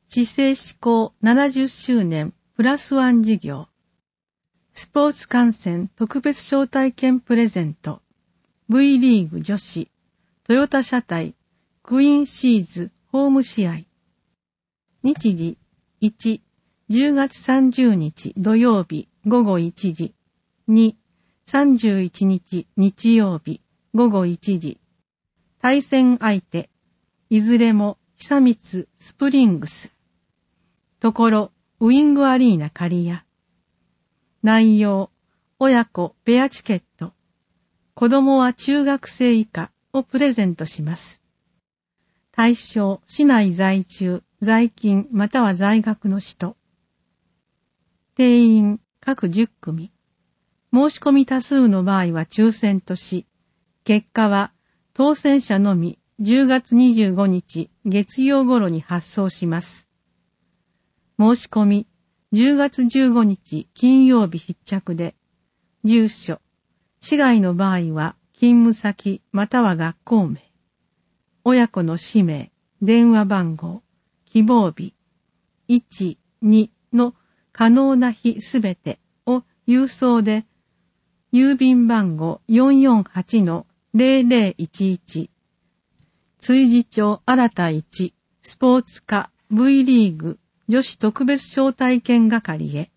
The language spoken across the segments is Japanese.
市政施行70周年プラスワン事業。スポーツ観戦特別招待券プレゼント。V リーグ女子。トヨタ車体。クイーンシーズホーム試合。日時1、10月30日土曜日午後1時。2、31日日曜日午後1時。対戦相手。いずれも久光スプリングス。ところ、ウィングアリーナ刈谷。内容、親子ペアチケット。子供は中学生以下をプレゼントします。対象、市内在住、在勤または在学の人。定員、各10組。申し込み多数の場合は抽選とし、結果は当選者のみ10月25日月曜頃に発送します。申し込み10月15日金曜日必着で、住所、市外の場合は勤務先または学校名、親子の氏名、電話番号、希望日、1、2の可能な日すべてを郵送で、郵便番号 448-0011、追事町新田1、スポーツ課 V リーグ女子特別招待券係へ。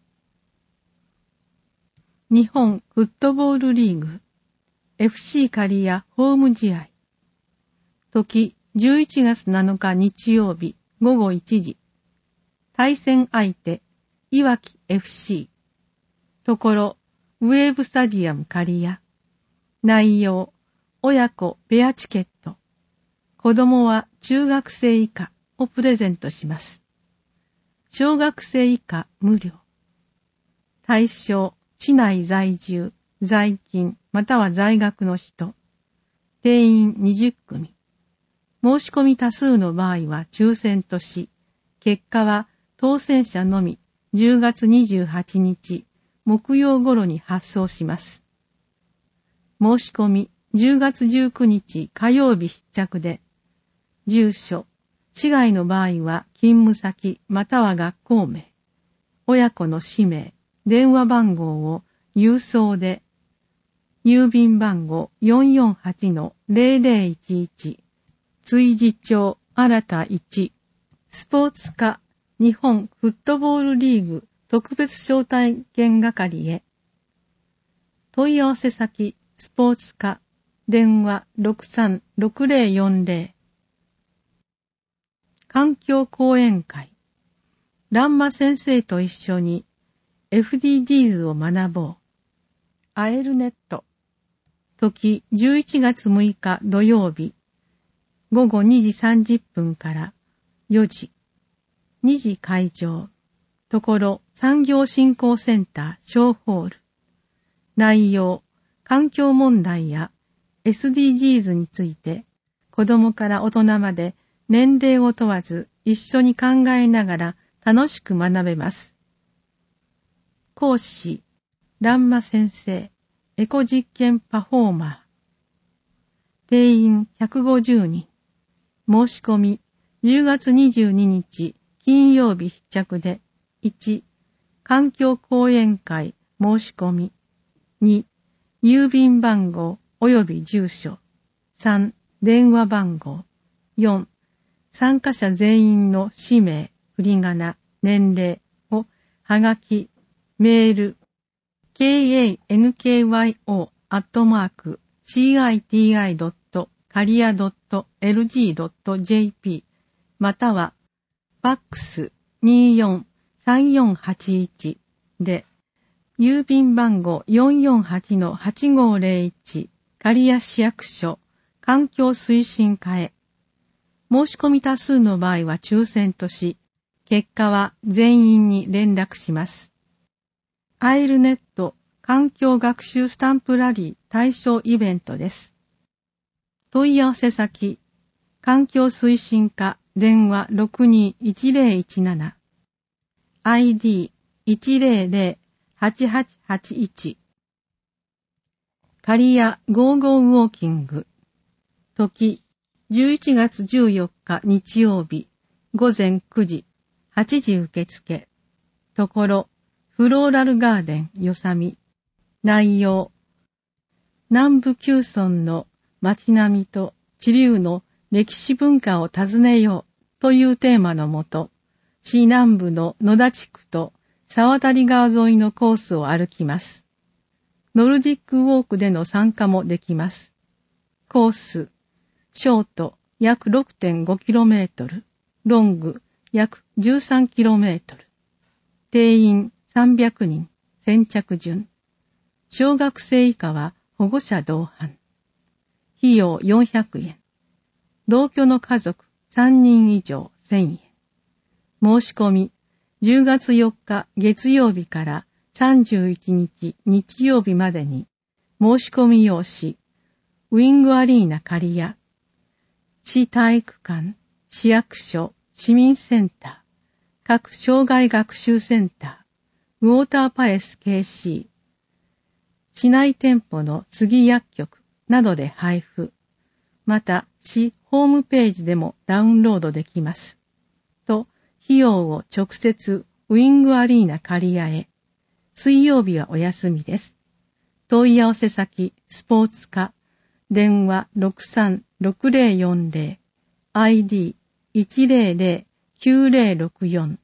日本フットボールリーグ FC 刈谷ホーム試合。時11月7日日曜日午後1時。対戦相手いわき FC。ところウェーブスタジアム刈谷。内容親子ペアチケット。子供は中学生以下をプレゼントします。小学生以下無料。対象、市内在住、在勤または在学の人。定員20組。申し込み多数の場合は抽選とし、結果は当選者のみ10月28日木曜頃に発送します。申し込み10月19日火曜日必着で、住所、市外の場合は勤務先または学校名、親子の氏名、電話番号を郵送で、郵便番号 448-0011、追事町新田1、スポーツ課日本フットボールリーグ特別招待券係へ。問い合わせ先、スポーツ課、電話 636040。環境講演会。ランマ先生と一緒に FDGs を学ぼう。アエルネット。時11月6日土曜日。午後2時30分から4時。2時会場。ところ産業振興センター小ホール。内容、環境問題や SDGs について子供から大人まで年齢を問わず一緒に考えながら楽しく学べます。講師、ランマ先生、エコ実験パフォーマー。定員150人。申し込み10月22日金曜日必着で、1、環境講演会申し込み。2、郵便番号及び住所。3、電話番号。4、参加者全員の氏名、振り仮名、年齢をはがき、メール、kankyo.citi.caria.lg.jp または、ファックス243481で、郵便番号 448-8501 刈谷市役所環境推進課へ。申し込み多数の場合は抽選とし、結果は全員に連絡します。アイルネット環境学習スタンプラリー対象イベントです。問い合わせ先、環境推進課電話 621017 ID1008881 刈谷ゴーゴーウォーキング時11月14日日曜日午前9時、8時受付。ところ、フローラルガーデンよさみ。内容。南部旧村の街並みと地流の歴史文化を訪ねようというテーマのもと、市南部の野田地区と沢渡川沿いのコースを歩きます。ノルディックウォークでの参加もできます。コース、ショート約 6.5km、ロング約 13km。定員300人、先着順。小学生以下は保護者同伴。費用400円。同居の家族3人以上1000円。申し込み、10月4日月曜日から31日日曜日までに、申し込み用紙、ウィングアリーナ刈谷、市体育館、市役所、市民センター、各障害学習センター、ウォーターパレス KC、市内店舗の杉薬局などで配布。また、市ホームページでもダウンロードできます。と、費用を直接ウィングアリーナ刈谷へ。水曜日はお休みです。問い合わせ先、スポーツ課、電話 63-6040、ID100-9064